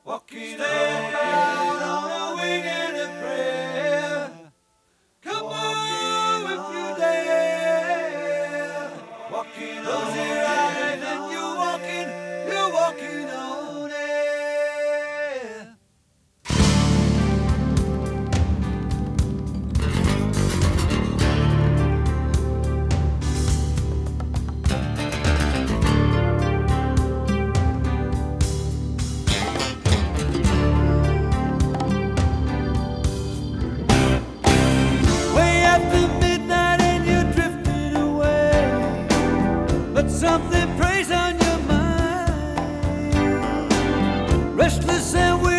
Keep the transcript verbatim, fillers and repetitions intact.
Walking out on a wing and a prayer. Come on if you dare. Walking close your eyes and you're walking, you're walking on air. Way after midnight and you're drifting away, but something preys on your mind. Restless and